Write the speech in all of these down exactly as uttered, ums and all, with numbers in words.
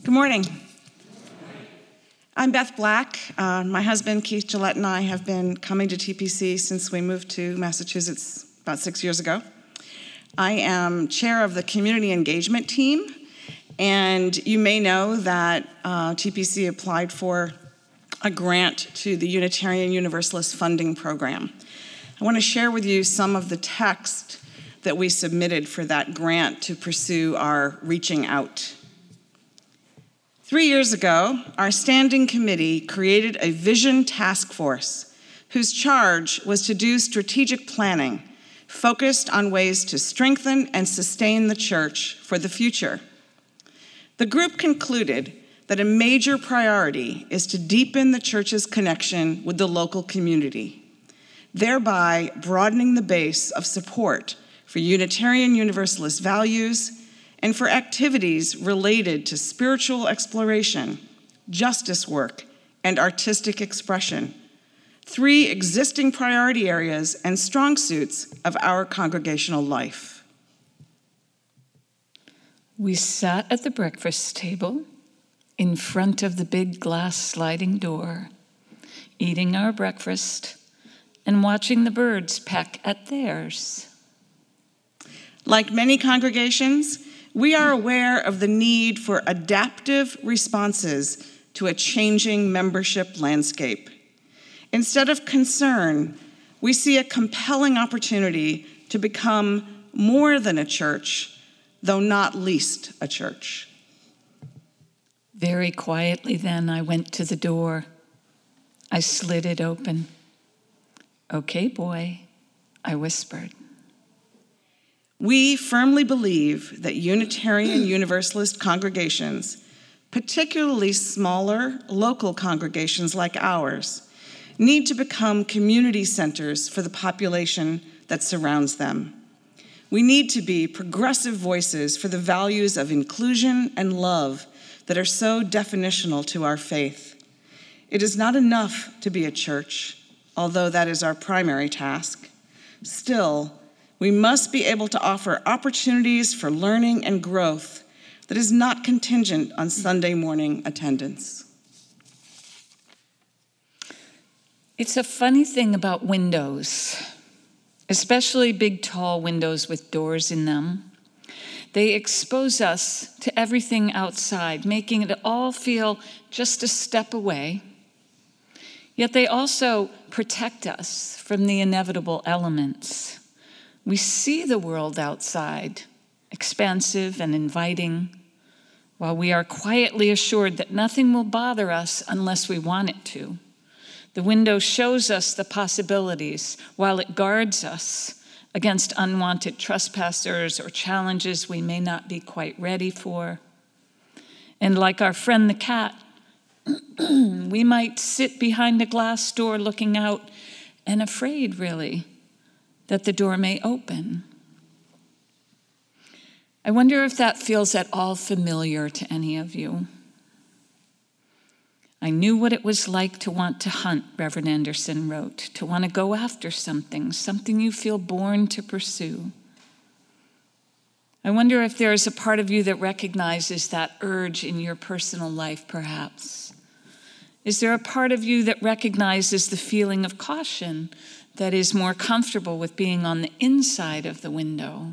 Good morning. I'm Beth Black. Uh, my husband, Keith Gillette, and I have been coming to T P C since we moved to Massachusetts about six years ago. I am chair of the community engagement team, and you may know that uh, T P C applied for a grant to the Unitarian Universalist Funding Program. I want to share with you some of the text that we submitted for that grant to pursue our reaching out. Three years ago, our standing committee created a vision task force whose charge was to do strategic planning focused on ways to strengthen and sustain the church for the future. The group concluded that a major priority is to deepen the church's connection with the local community, thereby broadening the base of support for Unitarian Universalist values and for activities related to spiritual exploration, justice work, and artistic expression, three existing priority areas and strong suits of our congregational life. We sat at the breakfast table in front of the big glass sliding door, eating our breakfast and watching the birds peck at theirs. Like many congregations, we are aware of the need for adaptive responses to a changing membership landscape. Instead of concern, we see a compelling opportunity to become more than a church, though not least a church. Very quietly then, I went to the door. I slid it open. "Okay, boy," I whispered. We firmly believe that Unitarian Universalist congregations, particularly smaller local congregations like ours, need to become community centers for the population that surrounds them. We need to be progressive voices for the values of inclusion and love that are so definitional to our faith. It is not enough to be a church, although that is our primary task. Still, we must be able to offer opportunities for learning and growth that is not contingent on Sunday morning attendance. It's a funny thing about windows, especially big, tall windows with doors in them. They expose us to everything outside, making it all feel just a step away. Yet they also protect us from the inevitable elements. We see the world outside, expansive and inviting, while we are quietly assured that nothing will bother us unless we want it to. The window shows us the possibilities while it guards us against unwanted trespassers or challenges we may not be quite ready for. And like our friend the cat, we might sit behind a glass door looking out and afraid, really, that the door may open. I wonder if that feels at all familiar to any of you. I knew what it was like to want to hunt, Reverend Anderson wrote, to want to go after something, something you feel born to pursue. I wonder if there is a part of you that recognizes that urge in your personal life, perhaps. Is there a part of you that recognizes the feeling of caution that is more comfortable with being on the inside of the window?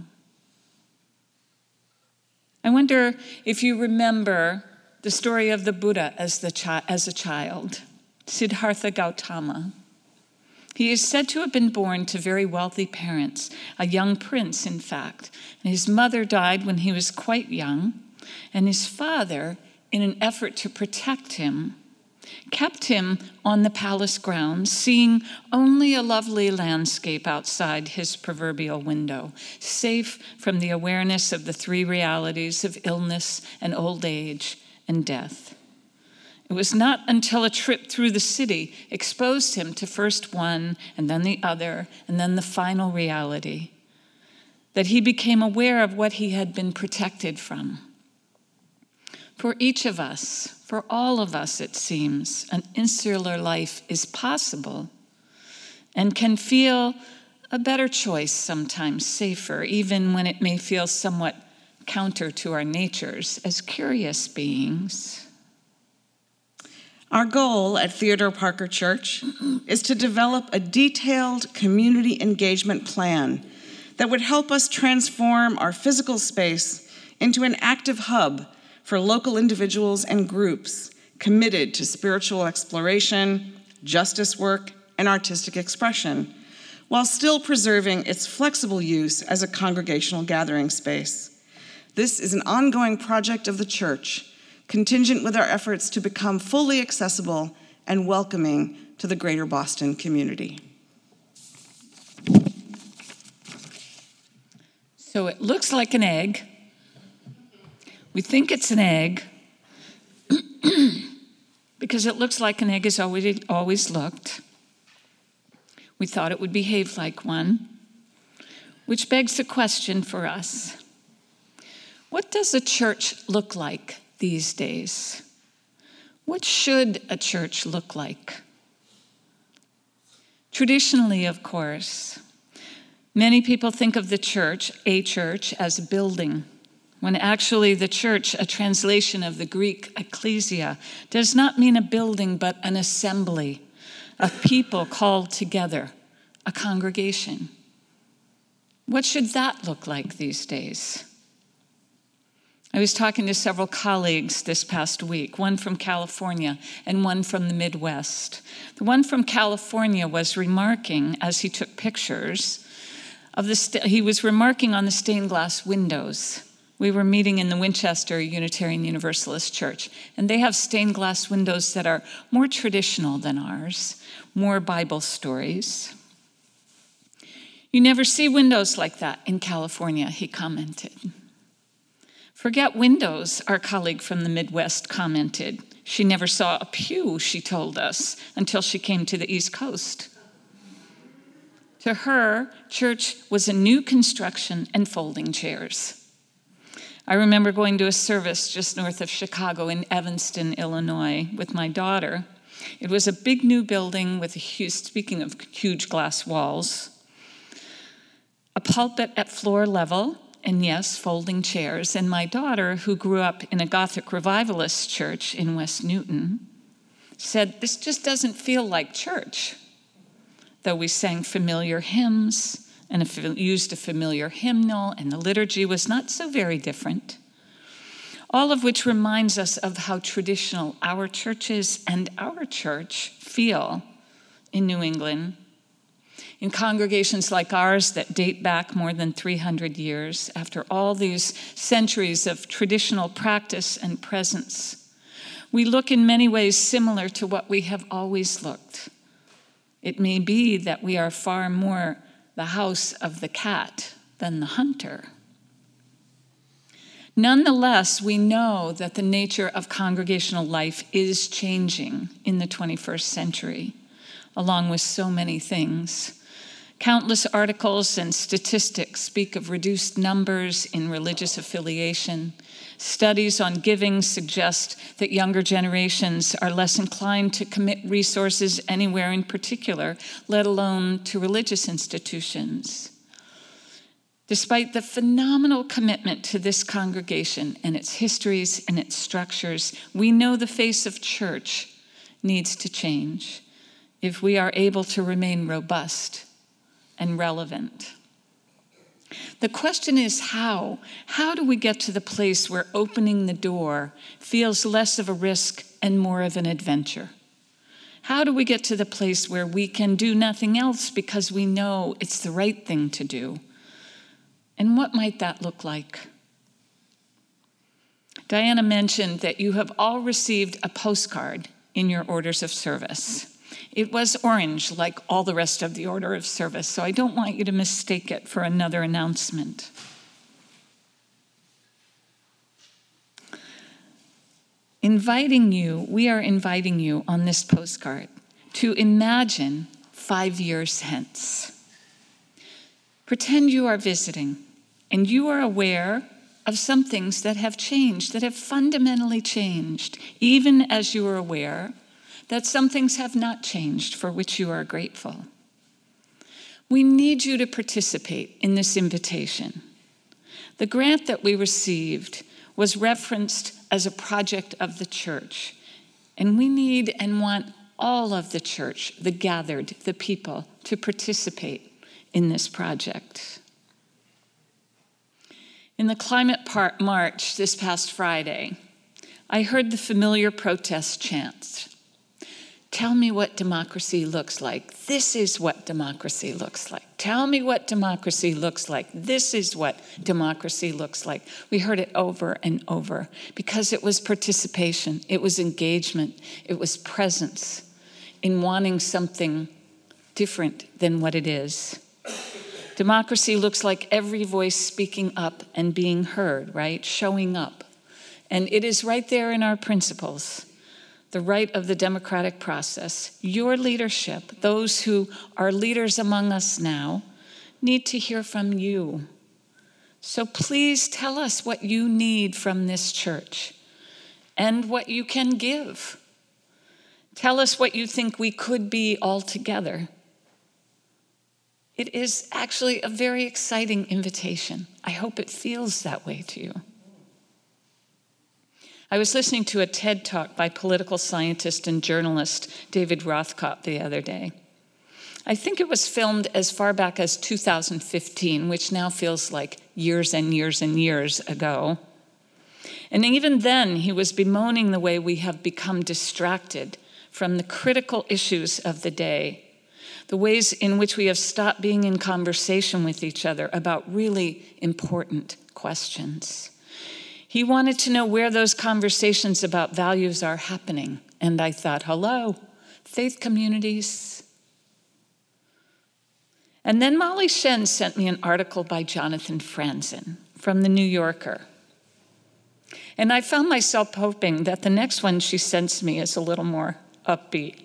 I wonder if you remember the story of the Buddha as, the chi- as a child, Siddhartha Gautama. He is said to have been born to very wealthy parents, a young prince, in fact. And his mother died when he was quite young, and his father, in an effort to protect him, kept him on the palace grounds, seeing only a lovely landscape outside his proverbial window, safe from the awareness of the three realities of illness and old age and death. It was not until a trip through the city exposed him to first one and then the other and then the final reality that he became aware of what he had been protected from. For each of us, for all of us, it seems, an insular life is possible and can feel a better choice sometimes, safer, even when it may feel somewhat counter to our natures as curious beings. Our goal at Theodore Parker Church is to develop a detailed community engagement plan that would help us transform our physical space into an active hub for local individuals and groups committed to spiritual exploration, justice work, and artistic expression, while still preserving its flexible use as a congregational gathering space. This is an ongoing project of the church, contingent with our efforts to become fully accessible and welcoming to the greater Boston community. So it looks like an egg. We think it's an egg because it looks like an egg has always, always looked. We thought it would behave like one, which begs the question for us. What does a church look like these days? What should a church look like? Traditionally, of course, many people think of the church, a church, as a building, when actually the church, a translation of the Greek ecclesia, does not mean a building but an assembly of people called together, a congregation. What should that look like these days? I was talking to several colleagues this past week, one from California and one from the Midwest. The one from California was remarking, as he took pictures, of the st- he was remarking on the stained glass windows. We were meeting in the Winchester Unitarian Universalist Church, and they have stained glass windows that are more traditional than ours, more Bible stories. You never see windows like that in California, he commented. Forget windows, our colleague from the Midwest commented. She never saw a pew, she told us, until she came to the East Coast. To her, church was a new construction and folding chairs. I remember going to a service just north of Chicago in Evanston, Illinois, with my daughter. It was a big new building with a huge, speaking of huge glass walls, a pulpit at floor level, and yes, folding chairs. And my daughter, who grew up in a Gothic revivalist church in West Newton, said, "This just doesn't feel like church." Though we sang familiar hymns and used a familiar hymnal, and the liturgy was not so very different. All of which reminds us of how traditional our churches and our church feel in New England. In congregations like ours that date back more than three hundred years, after all these centuries of traditional practice and presence, we look in many ways similar to what we have always looked. It may be that we are far more the house of the cat than the hunter. Nonetheless, we know that the nature of congregational life is changing in the twenty-first century, along with so many things. Countless articles and statistics speak of reduced numbers in religious affiliation. Studies on giving suggest that younger generations are less inclined to commit resources anywhere in particular, let alone to religious institutions. Despite the phenomenal commitment to this congregation and its histories and its structures, we know the face of church needs to change if we are able to remain robust and relevant. The question is how? How do we get to the place where opening the door feels less of a risk and more of an adventure? How do we get to the place where we can do nothing else because we know it's the right thing to do? And what might that look like? Diana mentioned that you have all received a postcard in your orders of service. It was orange, like all the rest of the order of service, so I don't want you to mistake it for another announcement. Inviting you, we are inviting you on this postcard to imagine five years hence. Pretend you are visiting, and you are aware of some things that have changed, that have fundamentally changed, even as you are aware that some things have not changed, for which you are grateful. We need you to participate in this invitation. The grant that we received was referenced as a project of the church, and we need and want all of the church, the gathered, the people, to participate in this project. In the climate par- march this past Friday, I heard the familiar protest chants. Tell me what democracy looks like. This is what democracy looks like. Tell me what democracy looks like. This is what democracy looks like. We heard it over and over because it was participation, it was engagement, it was presence in wanting something different than what it is. Democracy looks like every voice speaking up and being heard, right? Showing up. And it is right there in our principles. The right of the democratic process. Your leadership, those who are leaders among us now, need to hear from you. So please tell us what you need from this church and what you can give. Tell us what you think we could be all together. It is actually a very exciting invitation. I hope it feels that way to you. I was listening to a TED Talk by political scientist and journalist David Rothkopf the other day. I think it was filmed as far back as two thousand fifteen, which now feels like years and years and years ago. And even then, he was bemoaning the way we have become distracted from the critical issues of the day, the ways in which we have stopped being in conversation with each other about really important questions. He wanted to know where those conversations about values are happening. And I thought, hello, faith communities. And then Molly Shen sent me an article by Jonathan Franzen from The New Yorker. And I found myself hoping that the next one she sends me is a little more upbeat.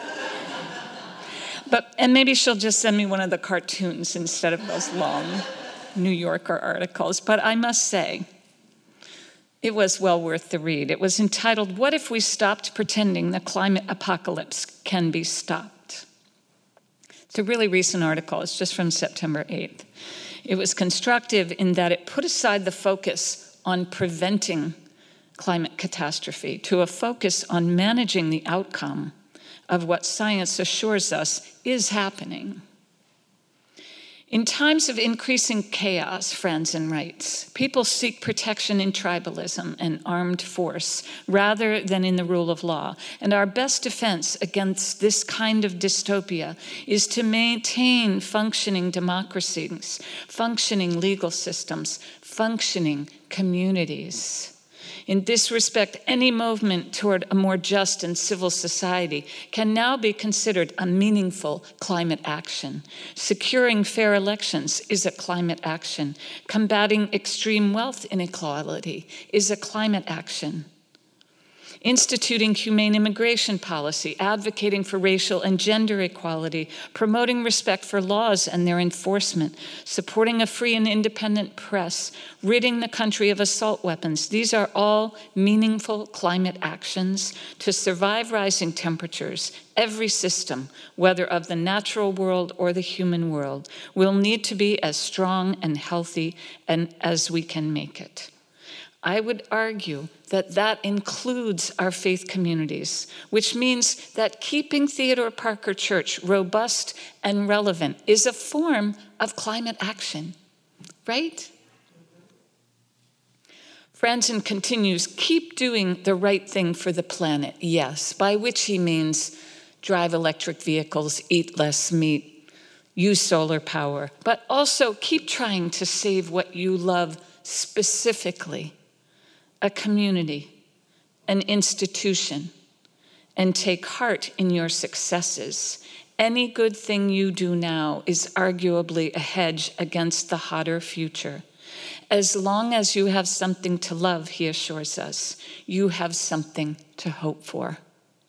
But, and maybe she'll just send me one of the cartoons instead of those long New Yorker articles. But I must say, it was well worth the read. It was entitled, What If We Stopped Pretending the Climate Apocalypse Can Be Stopped? It's a really recent article. It's just from September eighth. It was constructive in that it put aside the focus on preventing climate catastrophe to a focus on managing the outcome of what science assures us is happening. In times of increasing chaos, Franzen writes, people seek protection in tribalism and armed force rather than in the rule of law. And our best defense against this kind of dystopia is to maintain functioning democracies, functioning legal systems, functioning communities. In this respect, any movement toward a more just and civil society can now be considered a meaningful climate action. Securing fair elections is a climate action. Combating extreme wealth inequality is a climate action. Instituting humane immigration policy, advocating for racial and gender equality, promoting respect for laws and their enforcement, supporting a free and independent press, ridding the country of assault weapons. These are all meaningful climate actions to survive rising temperatures. Every system, whether of the natural world or the human world, will need to be as strong and healthy and as we can make it. I would argue that that includes our faith communities, which means that keeping Theodore Parker Church robust and relevant is a form of climate action, right? Franzen continues, keep doing the right thing for the planet, yes, by which he means drive electric vehicles, eat less meat, use solar power, but also keep trying to save what you love specifically. A community, an institution, and take heart in your successes. Any good thing you do now is arguably a hedge against the hotter future. As long as you have something to love, he assures us, you have something to hope for.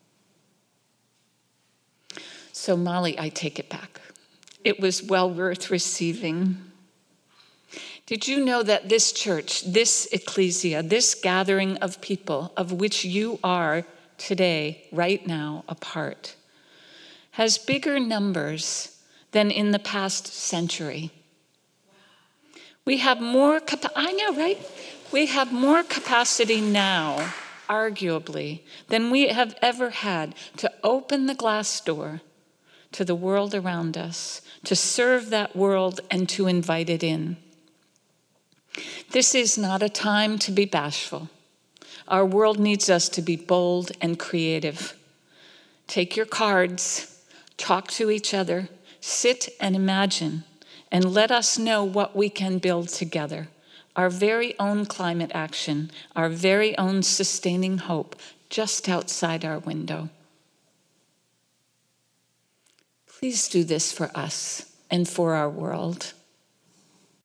So Molly, I take it back. It was well worth receiving. Did you know that this church, this ecclesia, this gathering of people of which you are today, right now, a part, has bigger numbers than in the past century? We have more capacity, I know, right? We have more capacity now, arguably, than we have ever had to open the glass door to the world around us, to serve that world and to invite it in. This is not a time to be bashful. Our world needs us to be bold and creative. Take your cards, talk to each other, sit and imagine, and let us know what we can build together. Our very own climate action, our very own sustaining hope, just outside our window. Please do this for us and for our world.